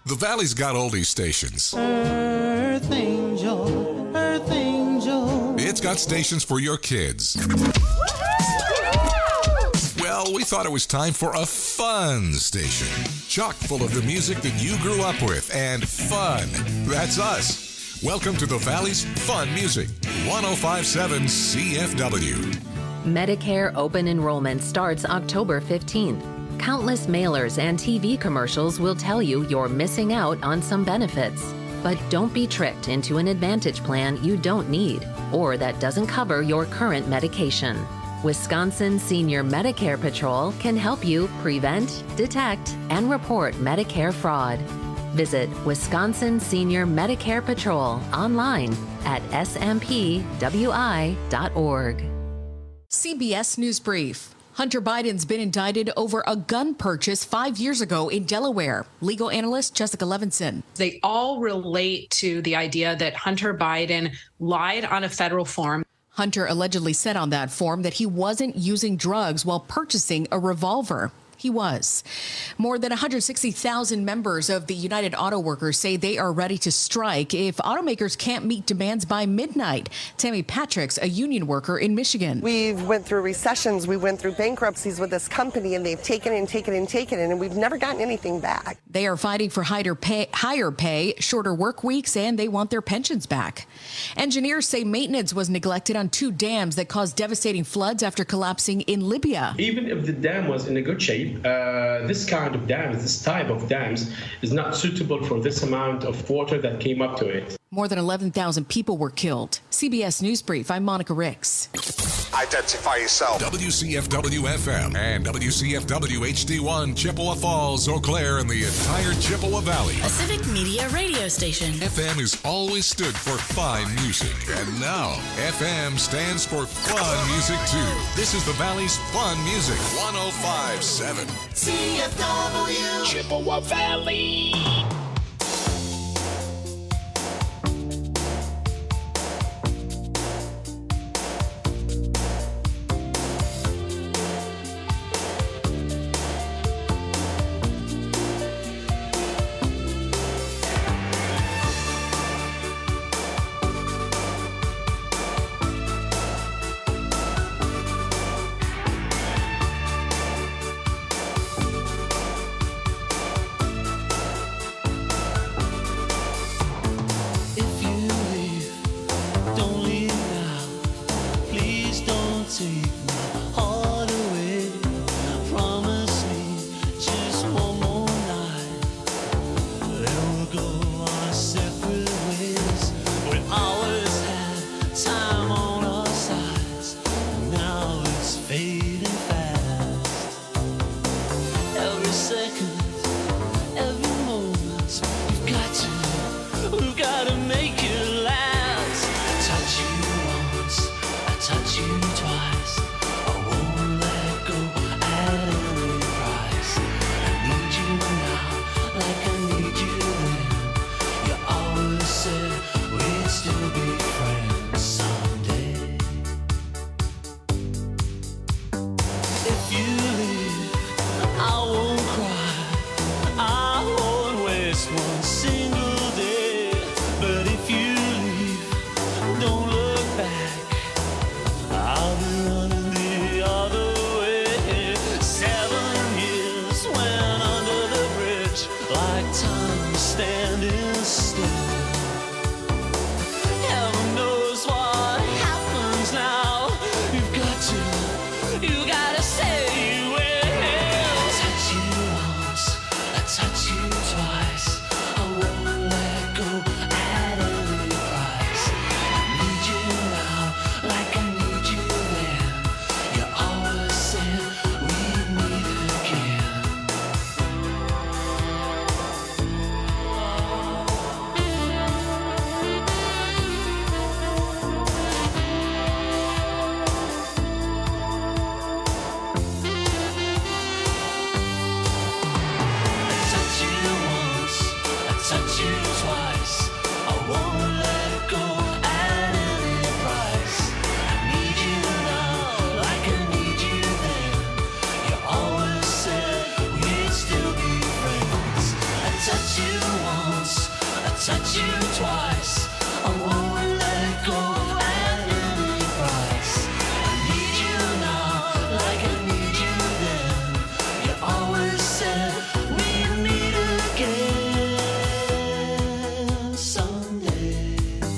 The Valley's got oldie stations. Earth Angel, Earth Angel. It's got stations for your kids. Well, we thought it was time for a fun station. Chock full of the music that you grew up with and fun. That's us. Welcome to the Valley's Fun Music, 105.7 CFW. Medicare open enrollment starts October 15th. Countless mailers and TV commercials will tell you you're missing out on some benefits. But don't be tricked into an Advantage plan you don't need or that doesn't cover your current medication. Wisconsin Senior Medicare Patrol can help you prevent, detect, and report Medicare fraud. Visit Wisconsin Senior Medicare Patrol online at smpwi.org. CBS News Brief. Hunter Biden's been indicted over a gun purchase 5 years ago in Delaware. Legal analyst Jessica Levinson. They all relate to the idea that Hunter Biden lied on a federal form. Hunter allegedly said on that form that he wasn't using drugs while purchasing a revolver. He was. More than 160,000 members of the United Auto Workers say they are ready to strike if automakers can't meet demands by midnight. Tammy Patrick's a union worker in Michigan. We went through recessions, we went through bankruptcies with this company, and they've taken and we've never gotten anything back. They are fighting for higher pay, shorter work weeks, and they want their pensions back. Engineers say maintenance was neglected on 2 dams that caused devastating floods after collapsing in Libya. Even if the dam was in a good shape, this kind of dams, this type of dams, is not suitable for this amount of water that came up to it. More than 11,000 people were killed. CBS News Brief, I'm Monica Ricks. Identify yourself. WCFW-FM and WCFW-HD1, Chippewa Falls, Eau Claire, and the entire Chippewa Valley. A civic media radio station. FM has always stood for fine music. And now, FM stands for fun music, too. This is the Valley's Fun Music, 105.7. CFW. Chippewa Valley. Touch kiss you once, I touch you twice. I won't let go at any price. I need you now, like I need you then. You always said we'd meet again someday.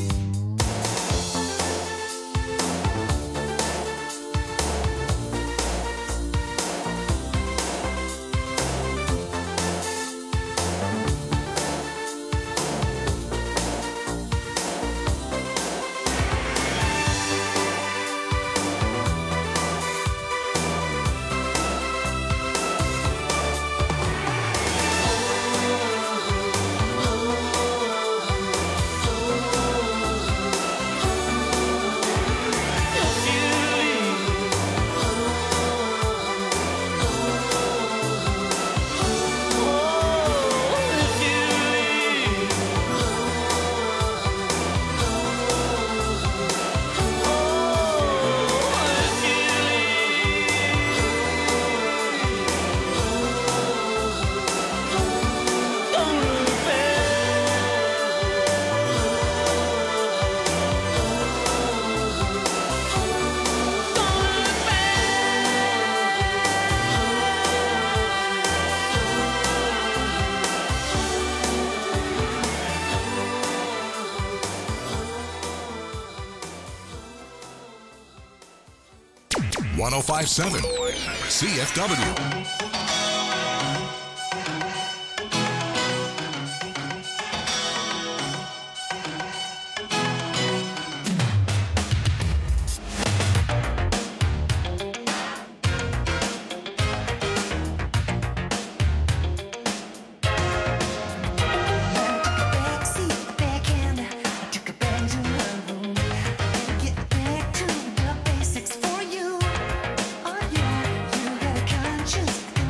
.1057 CFW. Basics for you. Oh yeah, you got a conscience.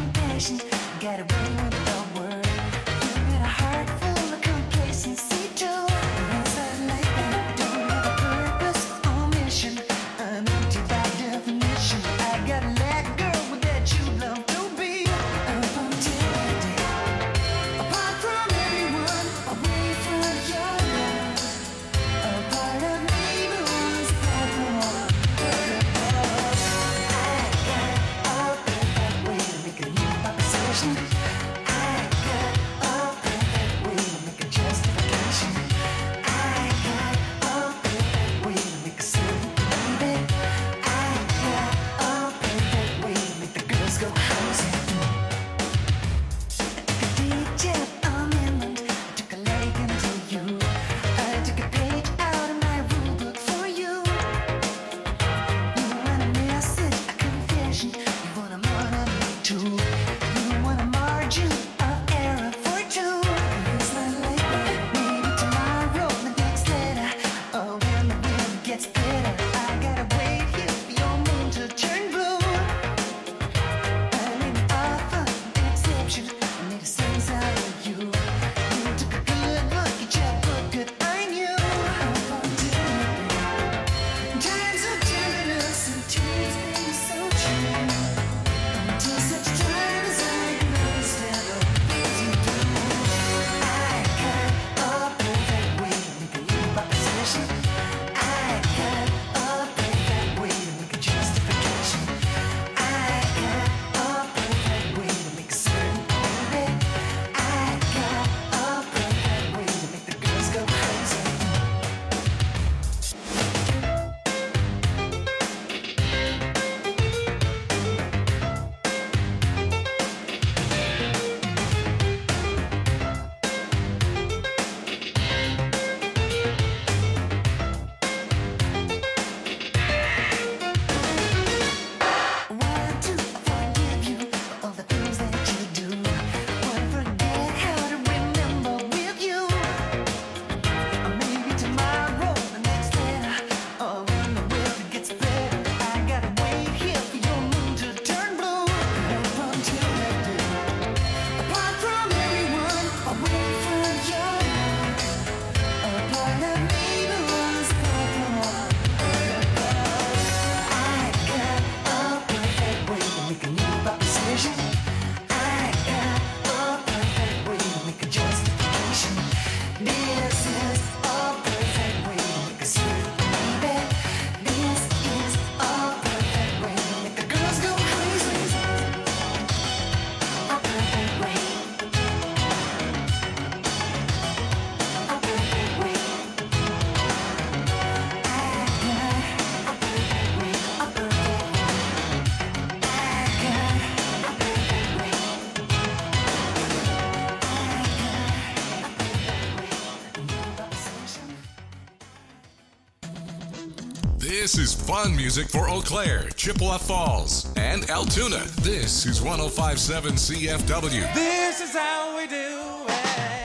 This is fun music for Eau Claire, Chippewa Falls, and Altoona. This is 105.7 CFW. This is how we do it.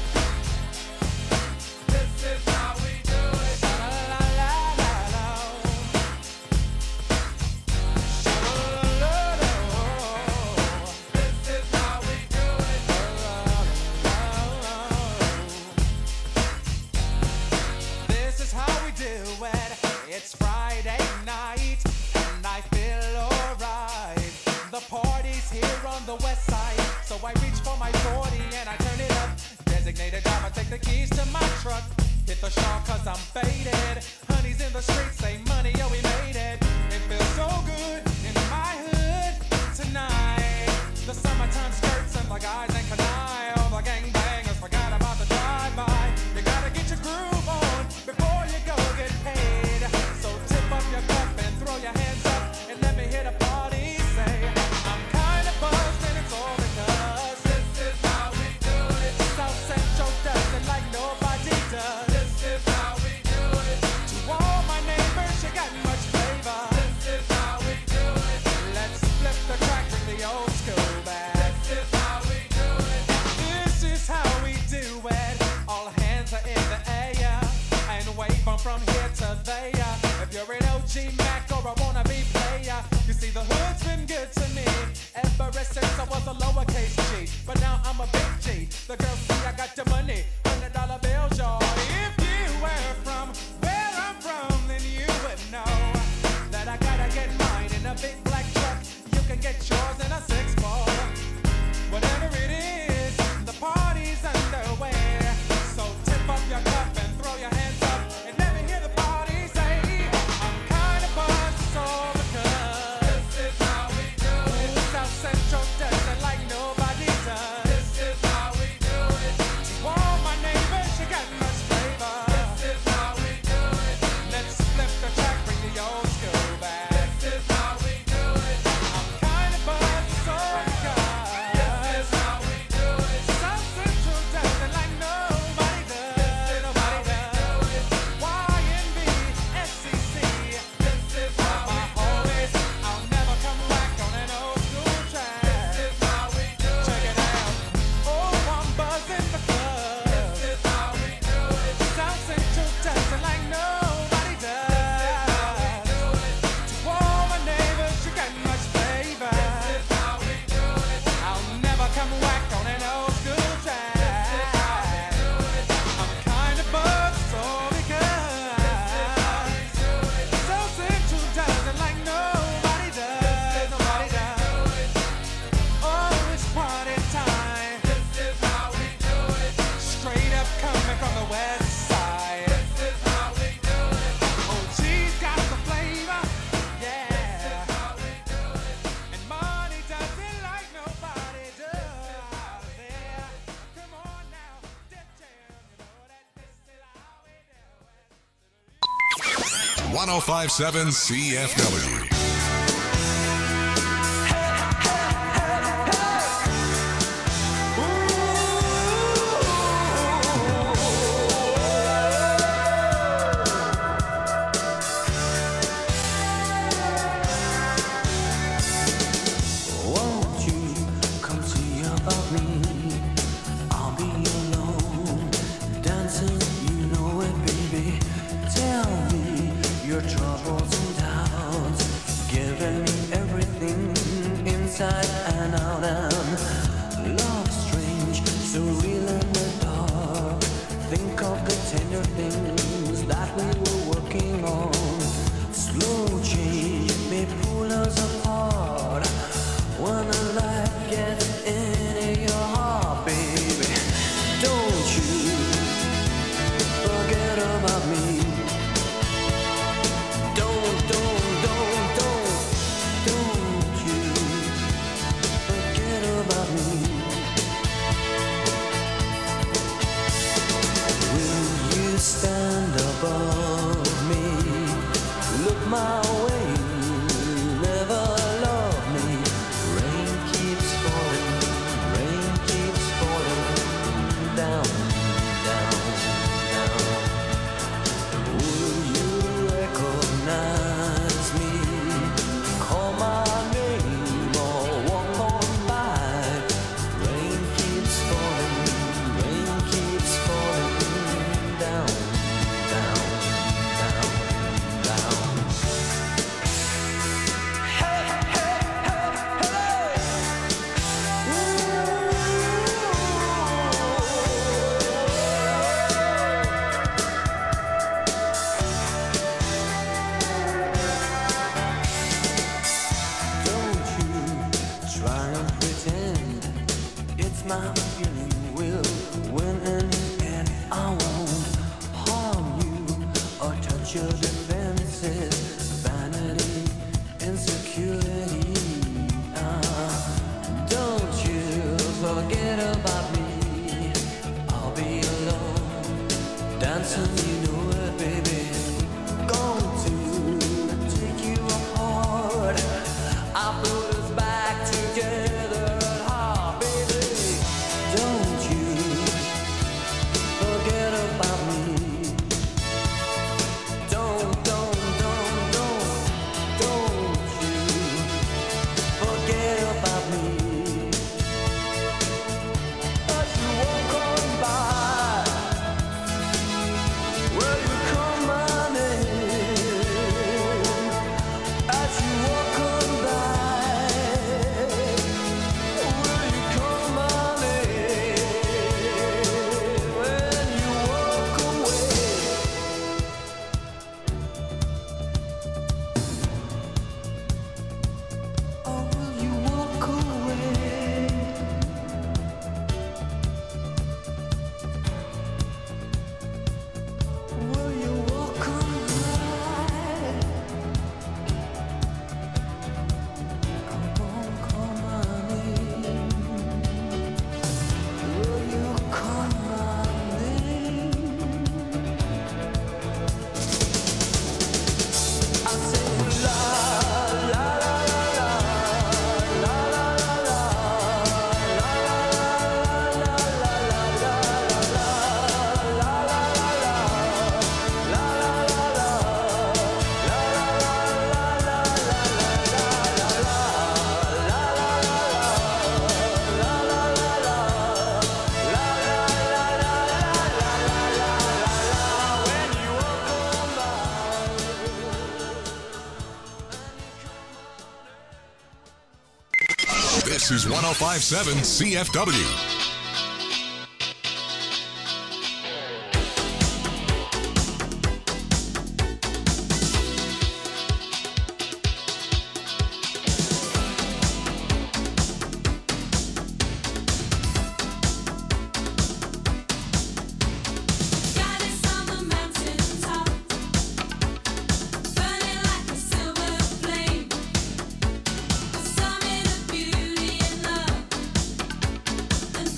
This is how we do it. La la la la la. This is how we do it. This is how we do it. It's Friday night and I feel alright. The party's here on the west side, so I reach for my 40 and I turn it up. Designated driver, take the keys to my truck. Hit the shawl cause I'm faded. Honey's in the streets, say money, yo, we made it. It feels so good in my hood tonight. The summertime skirts and the guys ain't canine. All the gangbangers forgot about the drive-by. You gotta get your groove on before you go get paid. So tip up your cup and throw your hands up and let me hear the party say, I'm kinda buzzed and it's all because this is how we do it. South Central does it like nobody does. This is how we do it. To all my neighbors, you got much flavor. This is how we do it. Let's flip the track, bring the old school back. This is how we do it. This is how we do it. All hands are in the air and wave from here to there. If you're an OG Mac or a wannabe player, you see the hood's been good to me ever since I was a lowercase G. But now I'm a big G. The girls see I got the money, $100 bills, y'all. If you were from where I'm from, then you would know that I gotta get mine in a big black truck. You can get yours in a 6-4. Whatever it is, the party's underway. So tip up your cup and throw your hands up and let me hear the party say, I'm kinda buzzed, it's all because this is how we do it. South Central does it like nobody does. This is how we do it. To all my neighbors, you got much flavor. This is how we do it. Let's flip the track, bring the old school back. This is how we do it. I'm kinda buzzed, it's all because this is how we do it. South Central does it like nobody does. Nobody does. YNB, SCC. This is how my homies. I'll never come back on an old school track. This is how we do it. Check it out. Oh, I'm buzzing because this is how we do it. South Central does it like nobody does. This is how we do it. To all my neighbors, you got much flavor. This is how we do it. I'll never come back on an old school track. This is how we do it. I'm kinda buzzed, so because South Central does it like nobody does. Nobody does. Oh, it's party time. This is how we do it. Straight up coming from the west side. This is how we do it. Oh, she's got the flavor. Yeah. This is how we do it. And money does it like nobody does. Yeah. Come on now, Def Jam. You know that this is how we do it. 105.7 CFW. Won't you come see about me? I'll be alone, dancing, you know it, baby. Tell me your troubles and doubts. your defenses, vanity, insecurity. Don't you forget about me. I'll be alone, dancing, you know it, baby. Going to take you apart. I'll put us back together at heart, baby. Don't you forget about me. Don't you forget about me. As you walk on by, will you come my name? As you walk on by, will you come my name? When you walk away. Oh, will you walk away? Will you walk away? Come on, call my name. Will you call my name? I say la la la la la la la This is 1057 CFW. Goddess on the mountain top, burning like a silver flame, a summit of beauty and love, the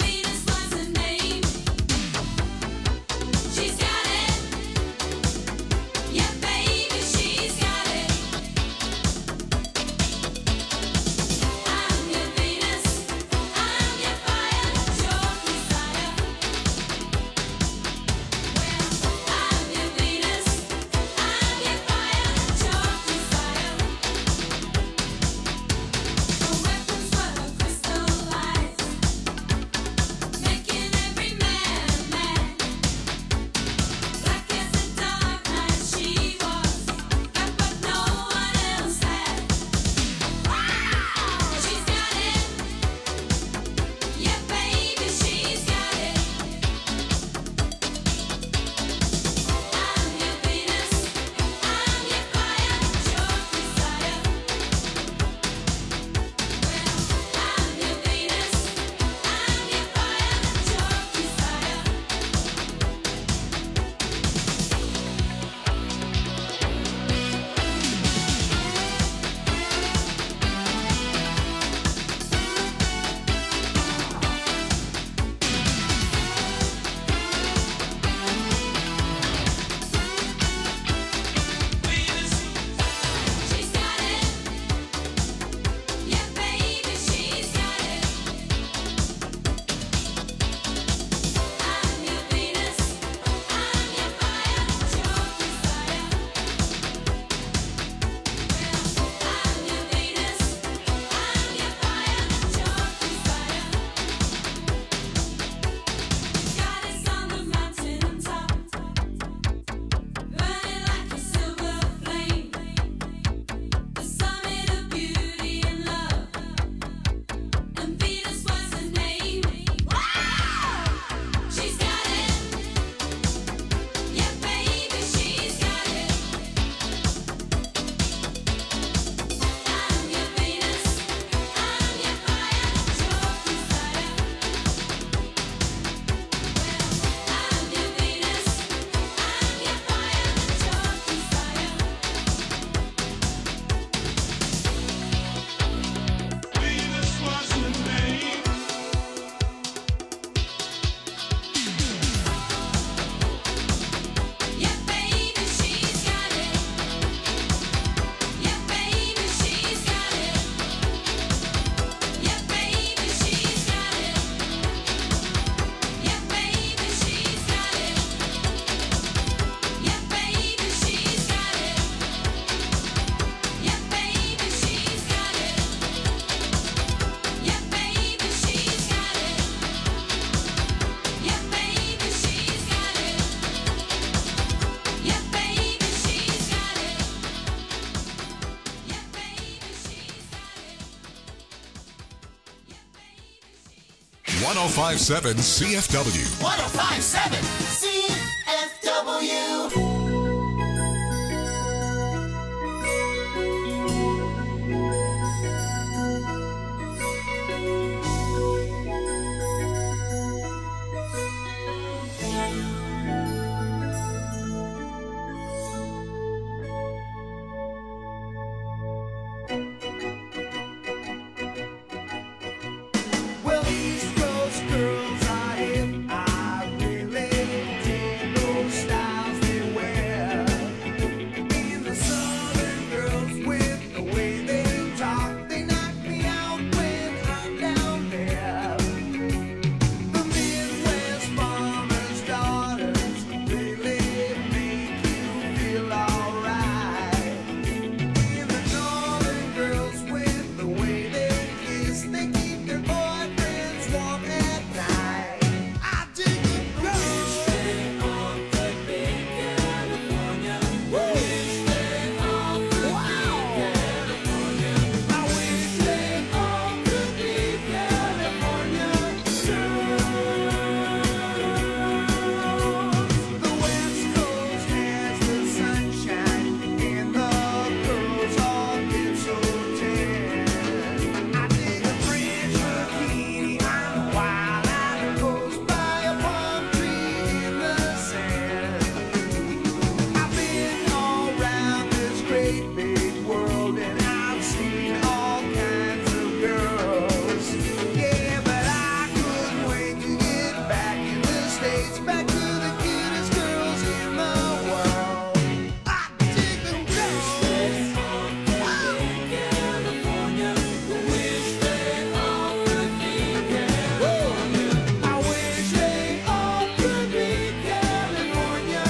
1057 CFW. 1057 CFW. Well, East Coast girls are hip. I really dig those styles they wear. And the Southern girls with the way they talk, they knock me out when I'm down there. The Midwest farmers' daughters really make you feel alright. And the Northern girls with the way they kiss, they keep their boyfriends warm at night. I dig the girls. They all could be California. Wish they all could be California. I wish they all could be California girls. The West Coast has the sunshine, and the girls all get so tan. I dig a French bikini on a wild island coast by a palm tree in the sand. I've been all around this great big world, and I've seen all kinds of girls. Yeah, but I couldn't wait to get back in the States, back to the cutest girls in the world. I dig them girls. California, wish they all could be California. I wish they all could be California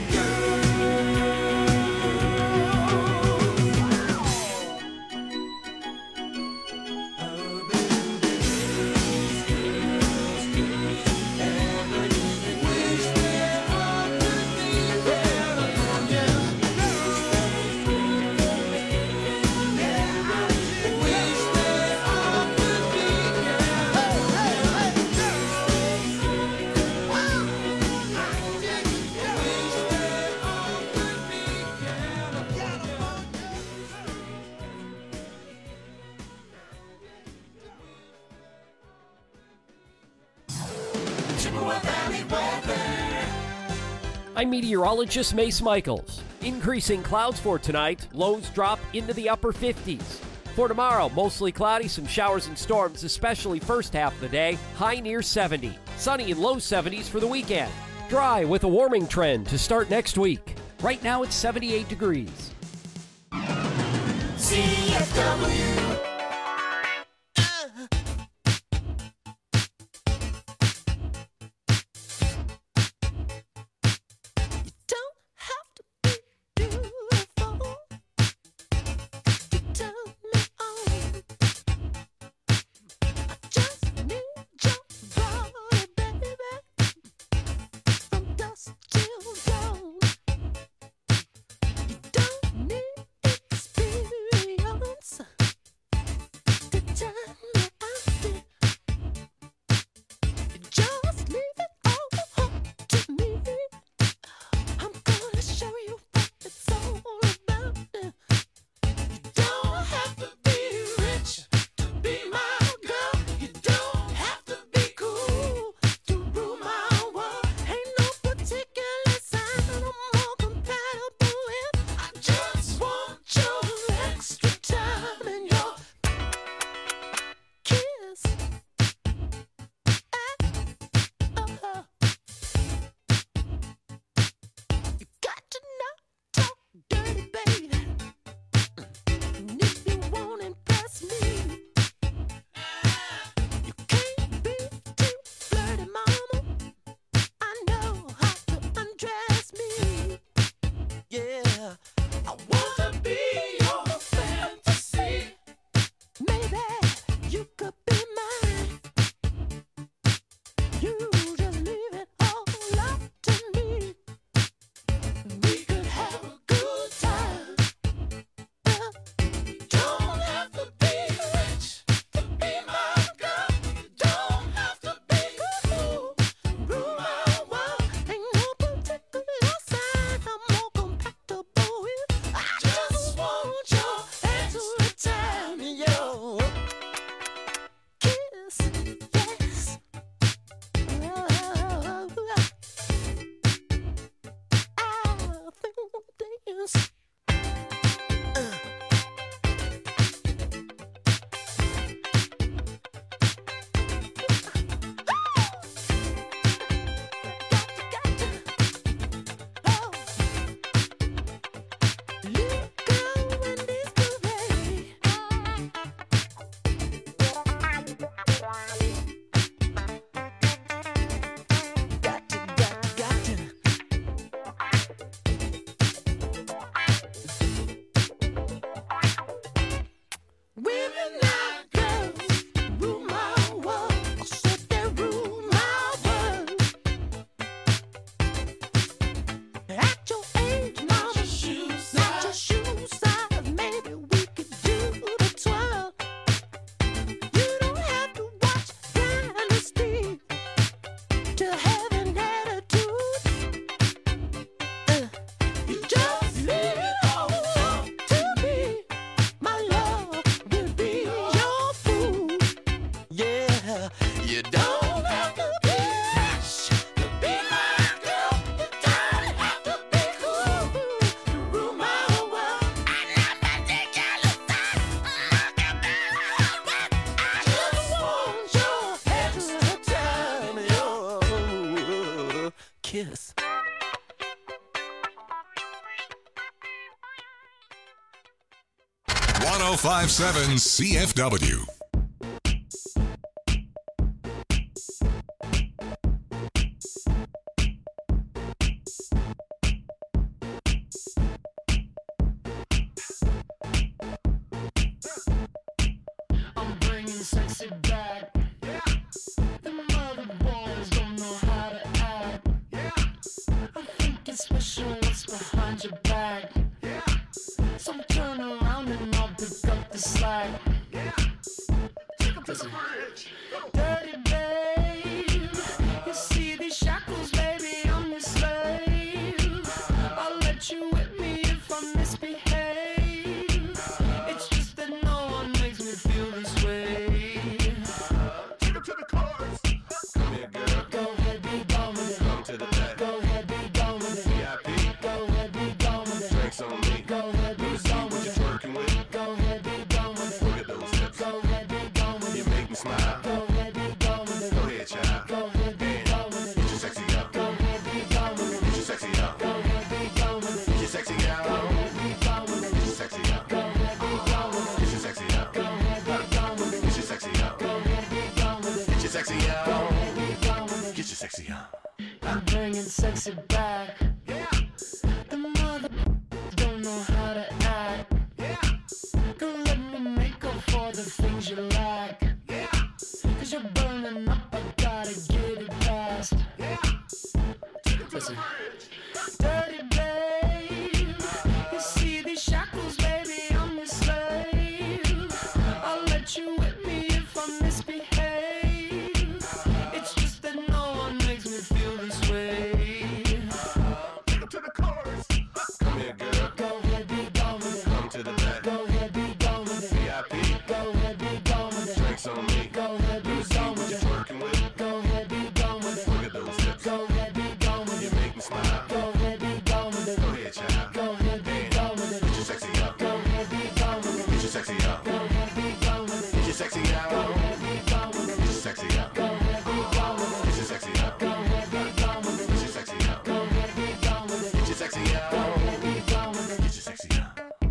I'm meteorologist Mace Michaels. Increasing clouds for tonight. Lows drop into the upper 50s. For tomorrow, mostly cloudy, some showers and storms, especially first half of the day. High near 70. Sunny and low 70s for the weekend. Dry with a warming trend to start next week. Right now it's 78 degrees. CFW. Don't have to be beautiful to turn me on. I just need your body, baby, from dusk till dawn. You don't need experience kiss. 1057 CFW. I'm bringing sexy back. The mother boys don't know how to act. I think it's special what's behind your back. So turn around and I'll pick up the slack. Listen. Dirty babe, you see these shackles, baby, I'm your slave. I'll let you whip me if I misbehave. It's just that no one makes me feel this way. Take 'em to the chorus. Come here, girl. Go ahead, be gone with it. Come to the back. Go ahead, be gone with it. VIP. Go ahead, be gone with it. Drinks on me. Go ahead, be gone with it. Working with. Go ahead, be gone with it. Look at those hips. Go ahead, be gone with it. You make me smile. Go ahead, be gone with it. Go ahead, child. Go ahead, be gone with it. Get your sexy out. Go ahead, be gone with it. Get your sexy out. Go ahead, be gone with it. Get your sexy out. Go ahead, be gone with it. Get your sexy out. Go ahead, be gone with it. Get your sexy out. Go ahead, be gone with it. Get your sexy out. Go ahead, be gone with it. Get your sexy out. Go ahead, be gone with it. Get your sexy out. I'm bringing sexy back. The mother don't know how to act. Go let me make up for the things you lack. Cause you're burning up, I gotta get it fast. Listen. Dirty babe, you see these shackles, baby, I'm your slave. I'll let you whip me if I misbehave. It's just that no one makes me feel this way. Take 'em to the chorus. Come here, girl. Go ahead, be gone with it. Come to the back. Go ahead, be gone with it. VIP. Go ahead, be gone with it. Drinks on me. Go ahead, be gone with it. Working with. Go ahead, be gone with it. Look at those hips. Go ahead, be gone with it. You make me smile. Go ahead, be gone with it. Go ahead, child. Go ahead, be gone with it. Get your sexy out. Go ahead, be gone with it. Get your sexy out. Go ahead, be gone with it. Get your sexy out. Go ahead, be gone with it. Get your sexy out. Go ahead, be gone with it. Get your sexy out. Go ahead, be gone with it. Get your sexy out. Go ahead, be gone with it. Get your sexy out. Go ahead, be gone with it. Get your sexy out.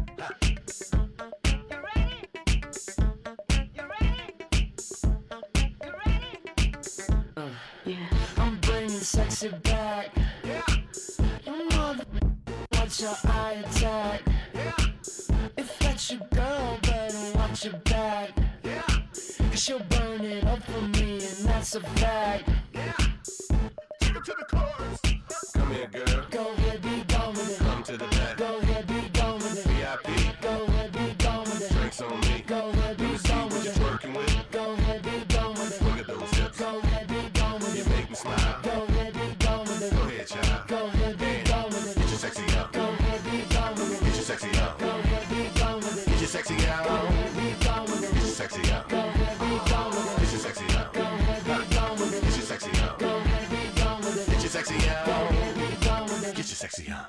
I'm bringing sexy back. Your mother, watch your eye attack. If that's your girl, better watch your back. Cause she'll burn it up for me, and that's a fact. Take 'em to the chorus. Come here, girl. Go ahead, be gone with it. Come to the back. Go ahead, be gone with it. VIP. Go ahead, be gone with it. Drinks on me. Go ahead, be gone with it. Working with. Go ahead, be gone with it. Look at those hips. Go ahead, be gone with it. You make me smile. Go ahead, be gone with it. Go ahead, child. Go ahead, be gone with it. Get your sexy out. Go ahead, be gone with it. Get your sexy out. Go ahead, be gone with it. Get your sexy out. Go ahead, be gone with it. Get your sexy out. Go ahead, be gone with it. Get your sexy out. Go ahead, be gone with it. Get your sexy out. Go ahead, be gone with it. Get your sexy out. Go ahead, be gone with it. Get your sexy out.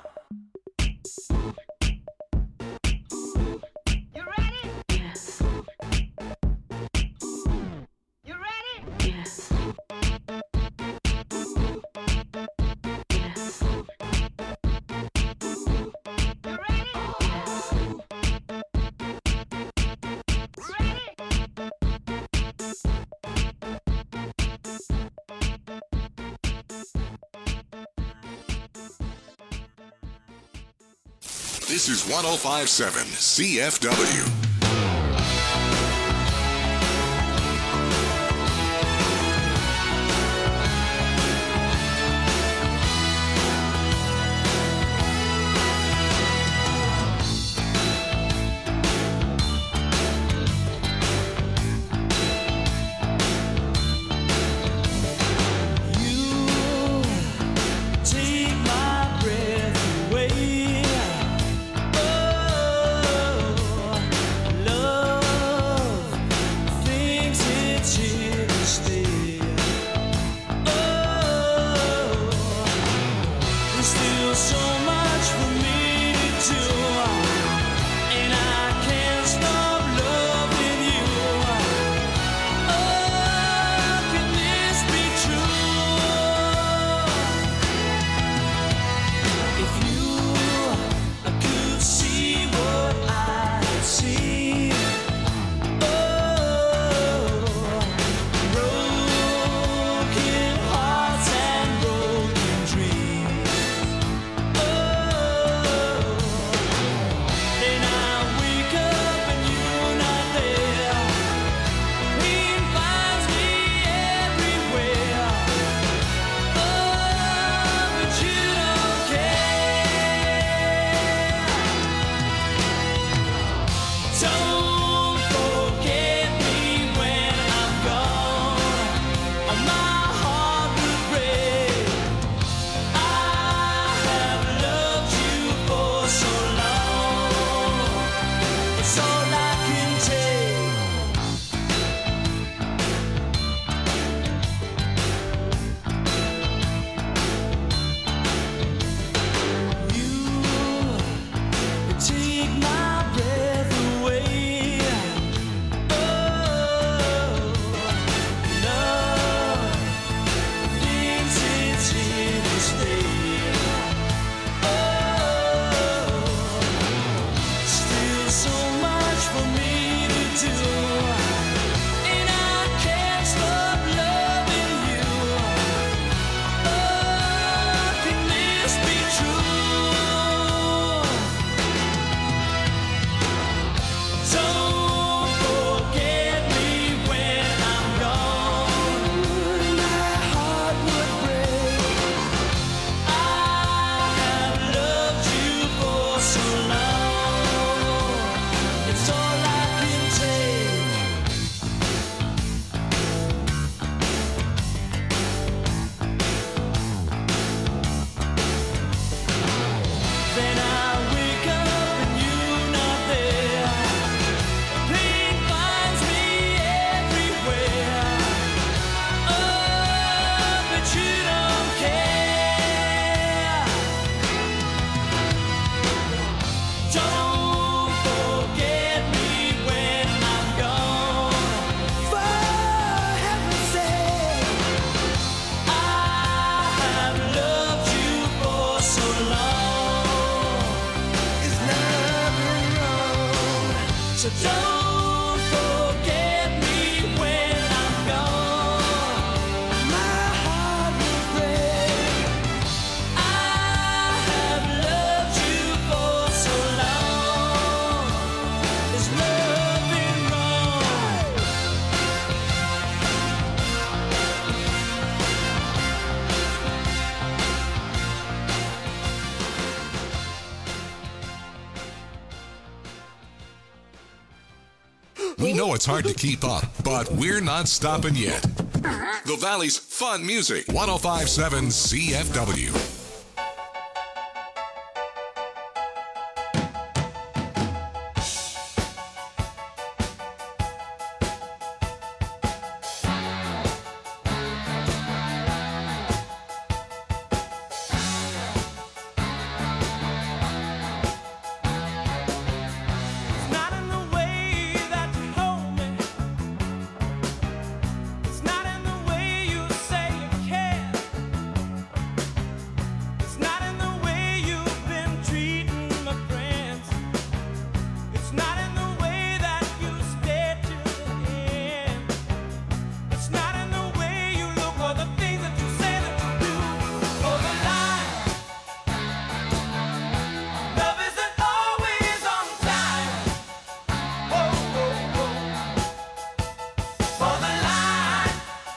You ready? Yes. You ready? Yes. Yes. You ready? This is 1057 CFW. So don't forget me when I'm gone. My heart will break. I have loved you for so long. There's nothing wrong. We know it's hard to keep up, but we're not stopping yet. The Valley's fun music, 105.7 CFW. It's not in the way that you hold me. It's not in the way you say you care. It's not in the way you've been treating my friends. It's not in the way that you stayed to the end. It's not in the way you look or the things that you say that you do. For the lie, love isn't always on time. Oh, oh, oh. For the lie,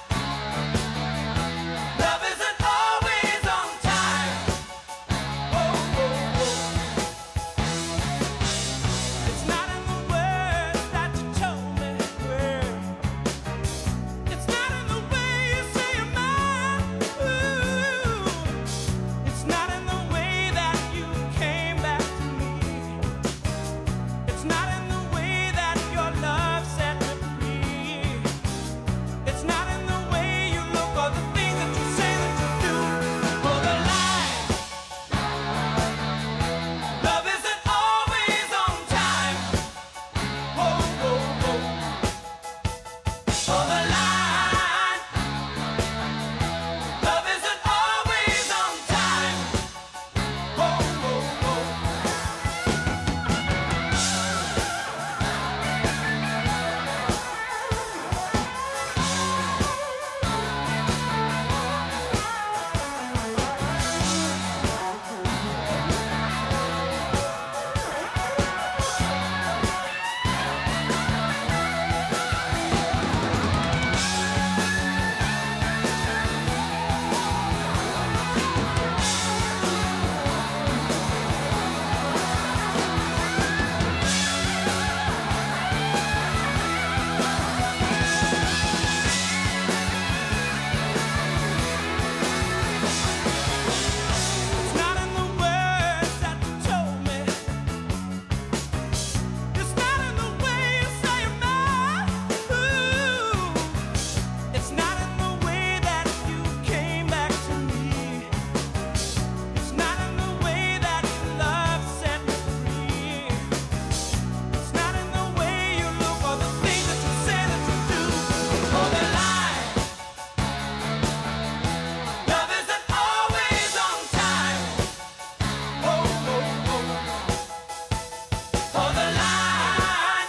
love isn't always on time. Oh, oh, oh. It's not in the words that you told me, girl. It's not in the way you say you're mine. Ooh. It's not in the way that you came back to me. It's not in the way that your love set me free. It's not in the way you look or the things that you say that you do. For the lie, love isn't always on time. Oh, oh, oh. For the lie, love isn't always on time. Oh, oh, oh. It's not in the words that you told me. It's not in the way you say you're mine. Ooh. It's not in the way that you came back to me. It's not in the way that your love set me free. It's not in the way you look or the things that you say that you do. For the lie, love isn't always on time. Oh, oh, oh. For the lie,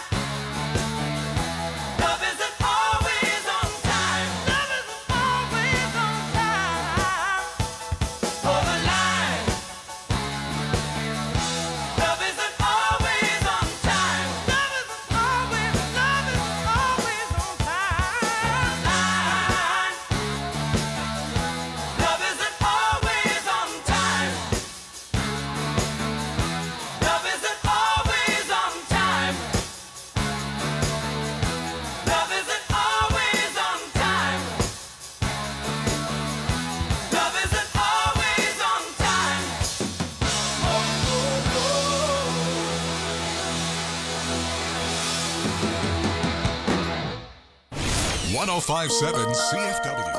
love isn't always on time. Love isn't always on time. For the lie, love isn't always on time. Love isn't always on time. Lie, love isn't always on time. Love isn't always on time. Love isn't always on time. Love isn't always on time. Oh, oh, oh. 105.7 CFW.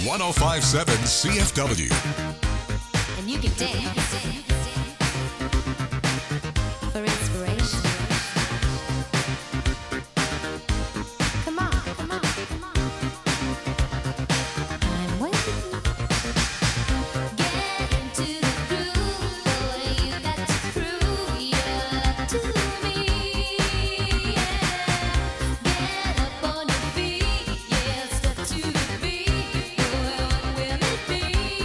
1057 CFW. And you can dance for inspiration. Come on, come on, come on. I'm waiting. Get into the groove, boy. You got to prove your love to me. Get up on your feet, yeah. Step to the beat, boy. What will it be?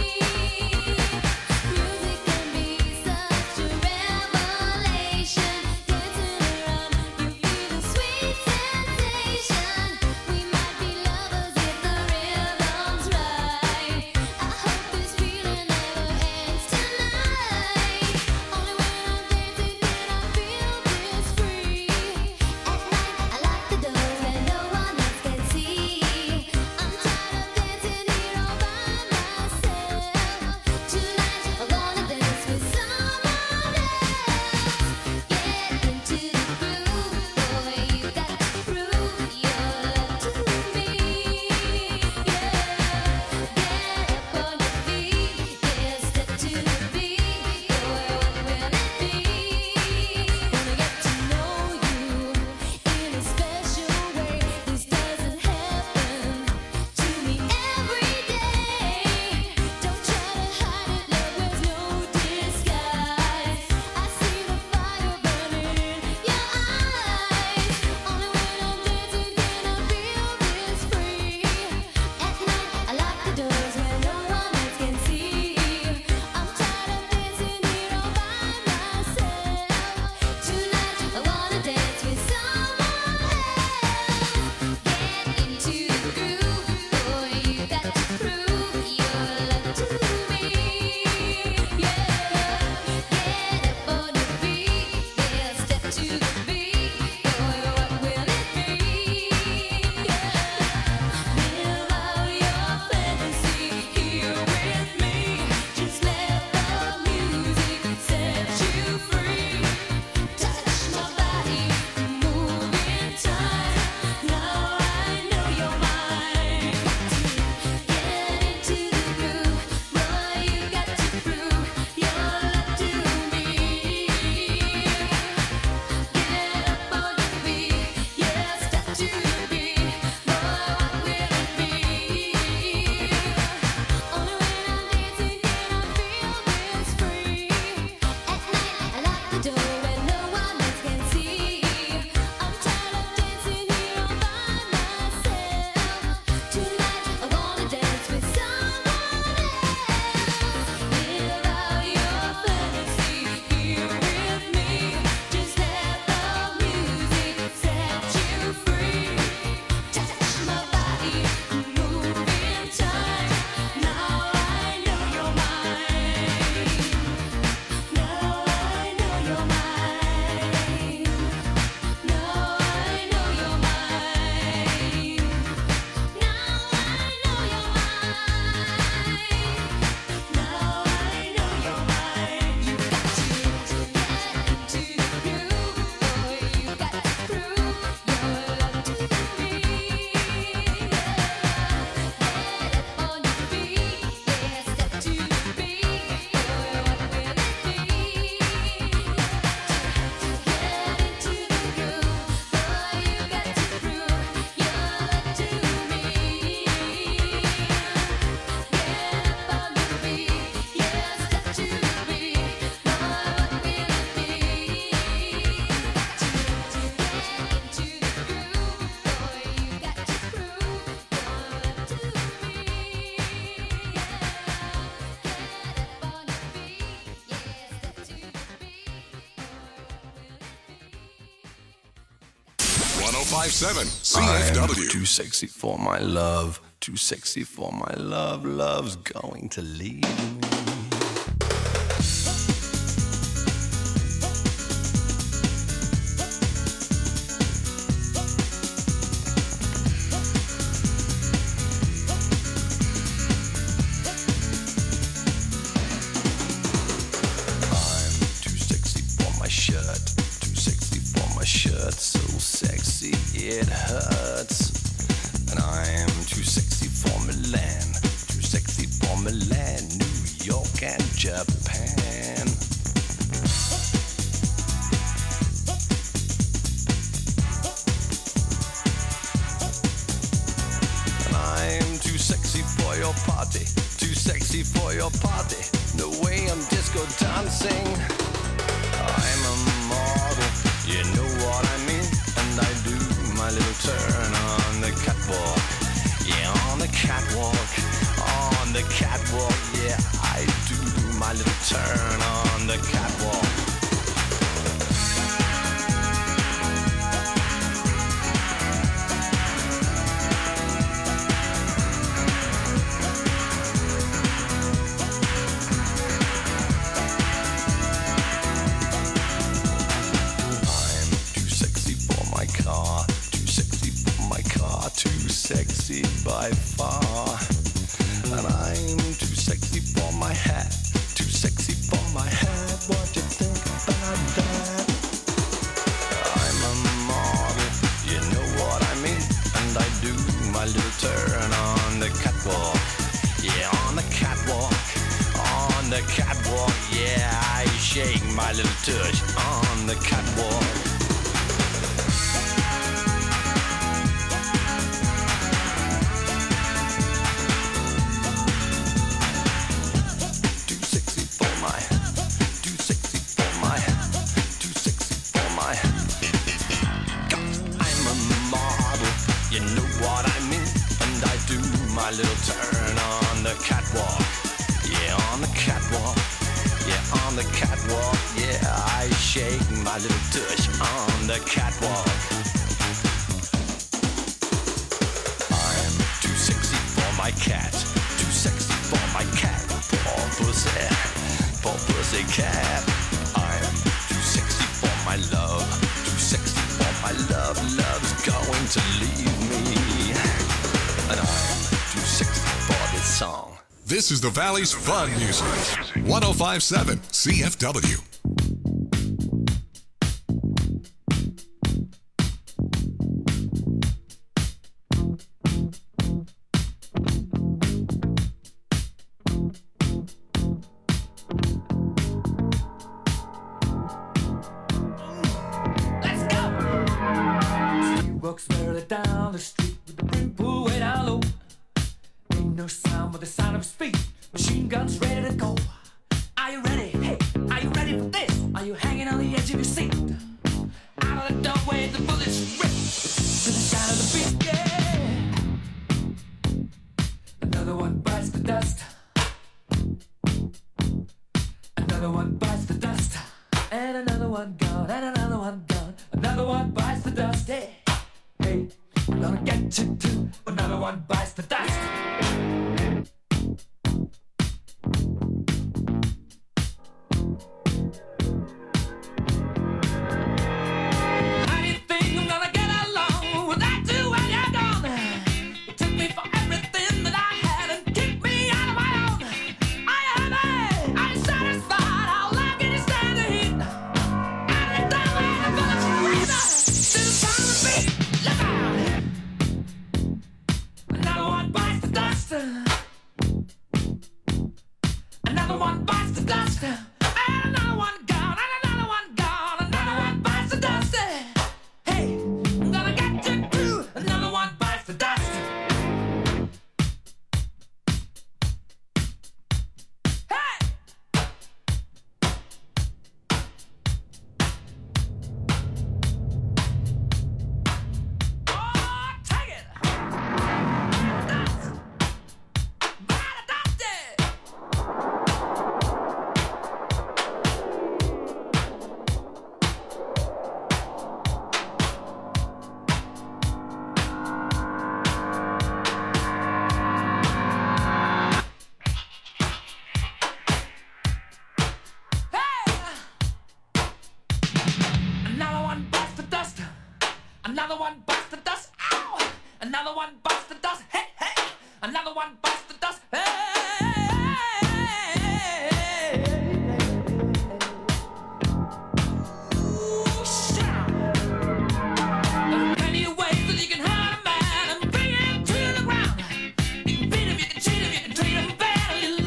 Music can be such a revelation. Dancing around, you feel a sweet sensation. We might be lovers if the rhythm's right. I hope this feeling never ends tonight. Only when I'm dancing can I feel this free. At night, I lock the doors where no one else can see. I'm tired of dancing here all by myself. Tonight, I wanna dance with someone else. Get into the groove, boy. You got to prove your love to me. Yeah, get up on your feet, yeah. Step to the beat, boy. What will it be? Wanna get to know you in a special way. This doesn't happen to me every day. Don't try to hide it, love. There's no disguise. I see the fire burning in your eyes. Only when I'm dancing can I feel this free. At night, I lock the doors where no one else can see. I'm tired of dancing here all by myself. Tonight, I wanna dance with someone else. Get into the groove, boy. You got to prove your love to me. Yeah, get up on your feet, yeah. Step to the beat, boy. What will it be? Yeah, live out your fantasy here with me. Just let the music set you free. Touch my body, move in time. Now I know you're mine. Get into the groove, boy. You got to prove your love to me. Get up on your feet, yeah. Step to the beat, boy. What will it be? Only when I'm dancing can I feel this free. At night, I lock the door where no one else can see. I'm tired of dancing here all by myself. Tonight, I wanna dance with someone else. Live out your fantasy here with me. Just let the music set you free. Touch my body, move in time. Now I know you're mine. Now I know you're mine. Now I know you're mine. Now I know you're mine. Now I know you're mine. You got to get into the groove, boy. You got to prove your love to me. Get up on your feet, yeah. Step to the beat, boy. What will it be? Get into the groove, boy. You got to prove your love to me. Get up on your feet, yeah. Step to the beat, boy. What will it be? Get into the groove, boy. You got to prove your love to me. Get up on your feet, yeah. Step to the beat, boy. What will it be? 1057 I'm CFW. too sexy for my love, too sexy for my love. Love's going to leave me. I'm too sexy for my shirt, too sexy for my shirt, so sexy it hurts. And I'm too sexy for Milan, too Milan, New York, and Japan. And I'm too sexy for your party, too sexy for your party. No way I'm disco dancing. I'm a model, you know what I mean. And I do my little turn on the catwalk. Yeah, on the catwalk, on the catwalk. Yeah, I do my little turn on the catwalk. Too sexy by far. And I'm too sexy for my hat, too sexy for my hat. What you think about that? I'm a model, you know what I mean. And I do my little turn on the catwalk. Yeah, on the catwalk, on the catwalk. Yeah, I shake my little tush on the catwalk. My little turn on the catwalk. Yeah, on the catwalk. Yeah, on the catwalk. Yeah, I shake my little tush on the catwalk. I'm too sexy for my cat, too sexy for my cat. Poor pussy cat. I'm too sexy for my love, too sexy for my love. Love's going to leave me. And I'm too sexy for this song. This is the Valley's Fun Music. 105.7 CFW. Let's go! She walks merrily down the street with the brim pulled way down low. Ain't no sound but the sound of his feet. Machine guns ready to go. Are you ready? Hey, are you ready for this? Are you hanging on the edge of your seat? Out of the doorway, the bullets rip to the sound of the beat. Yeah. Another one bites the dust. Another one bites the dust. And another one gone. And another one gone. Another one bites the dust. Hey, hey, I'm gonna get you too. Another one bites the dust. How do you think I'm gonna get along without you when you're gone? You took me for everything that I had and kicked me out of my own. Are you happy? Are you satisfied? How long can you stand the heat? Out of the doorway, the bullets rip to the sound of the beat. Look out! Another one bites the dust. Another one bites the dust. And another one gone. And another one gone. Another one bites the dust. Hey, I'm gonna get you too. Another one bites the dust. Hey! Oh, take it! Dust! Bite the dust! Another one bites the dust. Another one bites the dust. Ow! Another one bites the dust. Hey, hey! Another one bites the dust. Hey! Ooh, shit! There are plenty of ways that you can hurt a man and bring him to the ground. You can beat him, you can cheat him, you can treat him bad, or you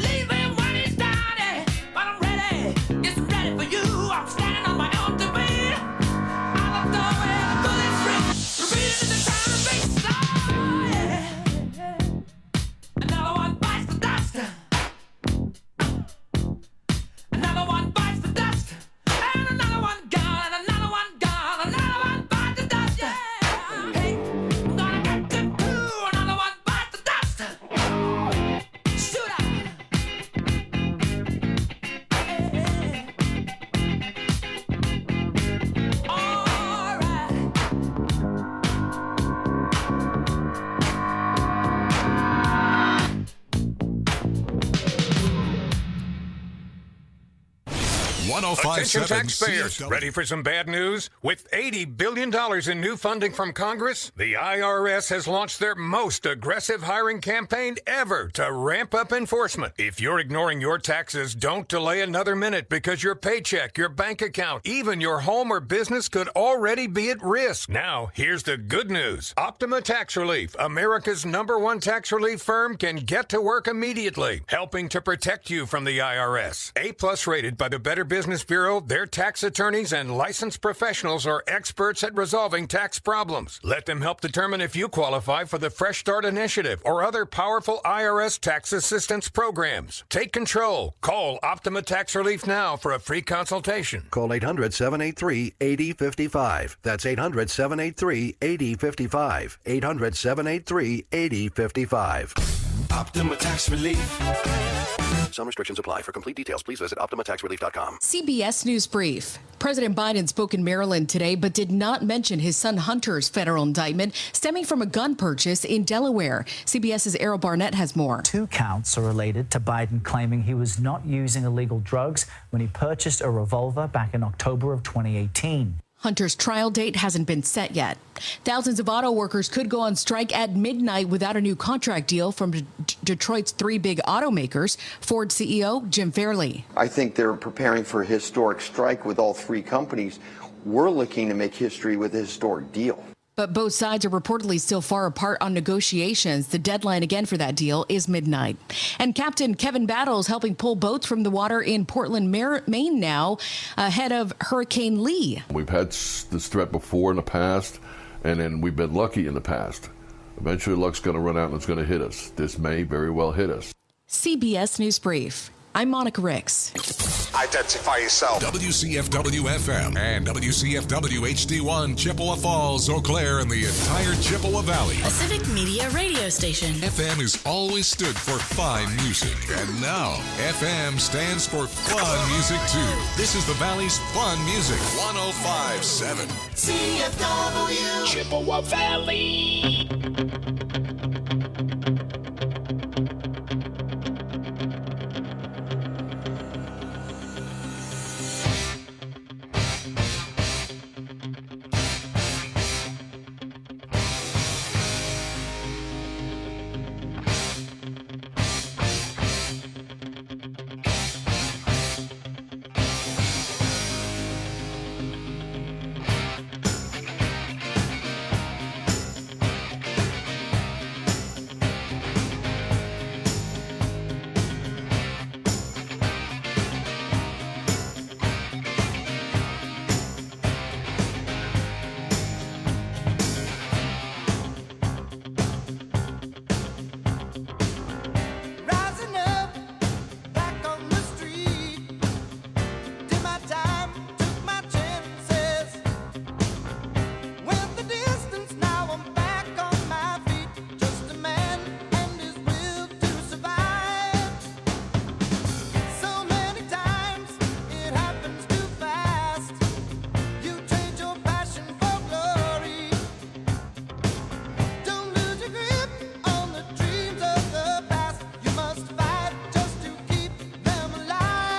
1057 Attention taxpayers, CFW. ready for some bad news? With $80 billion in new funding from Congress, the IRS has launched their most aggressive hiring campaign ever to ramp up enforcement. If you're ignoring your taxes, don't delay another minute because your paycheck, your bank account, even your home or business could already be at risk. Now, here's the good news. Optima Tax Relief, America's #1 tax relief firm, can get to work immediately, helping to protect you from the IRS. A+ rated by the Better Business Bureau, their tax attorneys and licensed professionals are experts at resolving tax problems. Let them help determine if you qualify for the Fresh Start Initiative or other powerful IRS tax assistance programs. Take control. Call Optima Tax Relief now for a free consultation. Call 800-783-8055. That's 800-783-8055. 800-783-8055. Optima Tax Relief. Some restrictions apply. For complete details, please visit OptimaTaxRelief.com. CBS News Brief. President Biden spoke in Maryland today, but did not mention his son Hunter's federal indictment stemming from a gun purchase in Delaware. CBS's Errol Barnett has more. 2 counts are related to Biden claiming he was not using illegal drugs when he purchased a revolver back in October of 2018. Hunter's trial date hasn't been set yet. Thousands of auto workers could go on strike at midnight without a new contract deal from Detroit's 3 big automakers. Ford CEO Jim Fairley. I think they're preparing for a historic strike with all 3 companies. We're looking to make history with a historic deal. But both sides are reportedly still far apart on negotiations. The deadline again for that deal is midnight. And Captain Kevin Battles helping pull boats from the water in Portland, Maine now ahead of Hurricane Lee. We've had this threat before in the past, and then we've been lucky in the past. Eventually luck's going to run out and it's going to hit us. This may very well hit us. CBS News Brief. I'm Monica Ricks. Identify yourself. WCFW-FM and WCFW-HD1, Chippewa Falls, Eau Claire, and the entire Chippewa Valley. A civic media radio station. FM has always stood for fine music. And now, FM stands for fun music, too. This is the Valley's fun music. 105.7. CFW. Chippewa Valley.